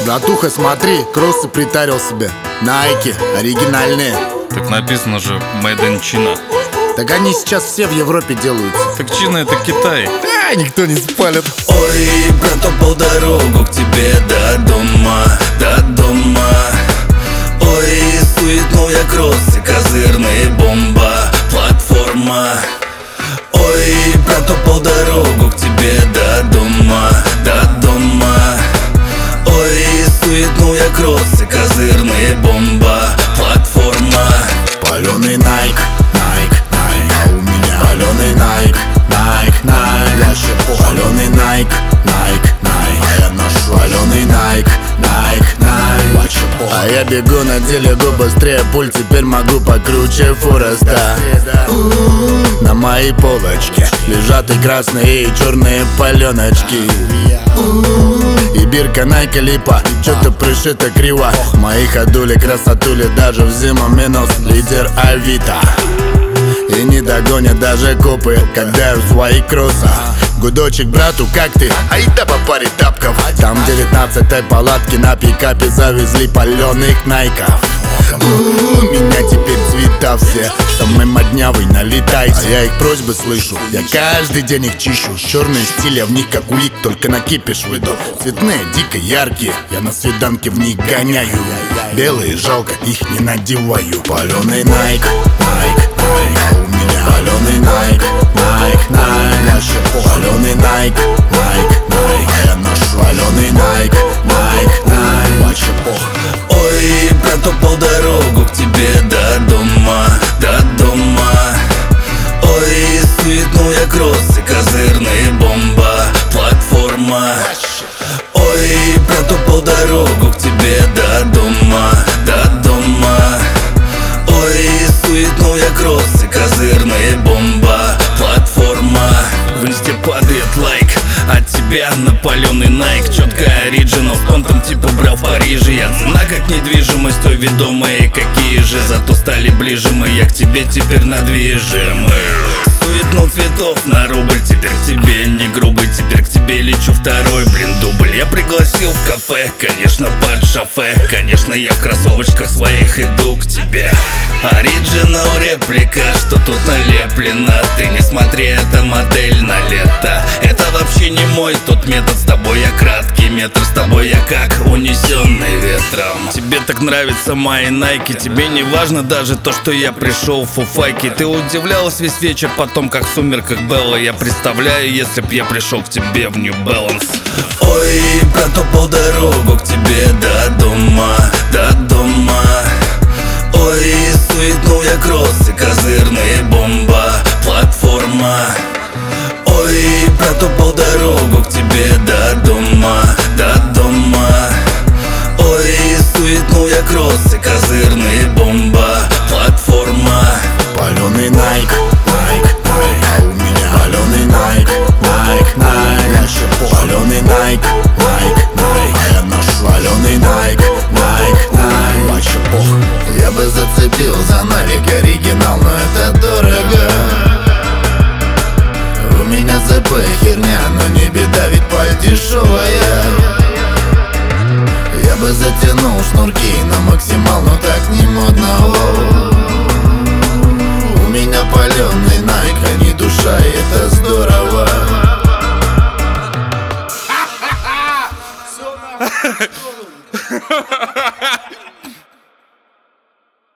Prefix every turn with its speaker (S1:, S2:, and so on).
S1: Братуха, смотри, кроссы притарил себе. Найки, оригинальные.
S2: Так написано же Made in China.
S1: Так они сейчас все в Европе делаются.
S2: Так Чина это Китай.
S1: Никто не спалит.
S3: Ой, брат, упал дорогу к тебе до дома, до дома. Ой, суетнул я кроссы, козырные, бомба, платформа. Ой, брат, упал дорогу к тебе до дома, до дома. Ой, суетнул я кроссы, козырные, бомба, платформа.
S1: Паленый Найк, Найк, Найк. А у меня паленый Найк, Найк, Найк. Вообще паленый Найк, Найк, Найк. А я ношу паленый Найк, Найк, Найк. Вообще а я бегу на телегу быстрее пуль, теперь могу покруче Фореста. На моей полочке лежат и красные, и черные паленочки. И бирка Найка липа, чё-то пришито криво. Мои ходули, красотули, даже в зиму минус. Лидер Авито. И не догонят даже копы, когда я в своих кроссах. Гудочек, брату, как ты? Айда по паре тапков. Там в 19-й палатке на пикапе завезли паленых Найков. У меня теперь цвета все, самый моднявый, налетайте. А я их просьбы слышу, я каждый день их чищу. Черные стили, я в них как улик, только на кипиш выйду. Цветные, дико яркие, я на свиданке в них гоняю. Белые, жалко, их не надеваю. Паленый Найк, Найк, Найк. А у меня паленый Найк, Найк, Найк. Вообще паленый Найк, Найк, Найк. А я ношу паленый Найк, Найк, Найк. Вообще пох.
S3: Ой, брат, упал дорогу к тебе до дома, до дома. Ой, суетнул я кроссы, козырные, бомба, платформа. Ой, брат, упал дорогу к тебе до дома, до дома. Ой, суетнул я кроссы, козырные, бомба, платформа. В инсте падает лайк от тебя на паленый Найк. Четко оригинал, в понтом типа брал в Париже. Я цена как недвижимость, той ведомые какие же. Зато стали ближе мы, я к тебе теперь надвижимы. Суетнул цветов на рубль, теперь к тебе не грубый. Теперь к тебе лечу второй, дубль. Я пригласил в кафе, конечно под шофе. Конечно я в кроссовочках своих иду к тебе. Оригинал реплика, что тут налеплено. Ты не смотри, это модель на лето. Это вообще не мой тот метод. С тобой я краткий метр, с тобой я как унесенный ветром. Тебе так нравятся мои найки, тебе не важно даже то, что я пришел в фуфайке. Ты удивлялась весь вечер потом, как в сумерках Белла. Я представляю, если б я пришел к тебе в New Balance. Ой, брат, упал дорогу к тебе до дома, до дома. Ой, суетнул я кроссы, козырные, бомба, платформа. Ой, брат, упал дорогу к тебе до дома, до дома. Ой, суетнул я кроссы, козырные, бомба, платформа.
S1: Паленый Найк, Найк, Найк. А у меня паленый Найк, Найк, Найк. Вообще паленый Найк, Найк, Найк. А я ношу паленый Найк, Найк, Найк. Вообще пох. Я бы зацепил за Навик оригинал, но это дорого. У меня ЗП херня, но не беда, ведь паль дешевая. Я бы затянул шнурки на максимал, но так не модно. У меня паленый Найк, а не душа, и это здорово.
S2: Ha ha ha!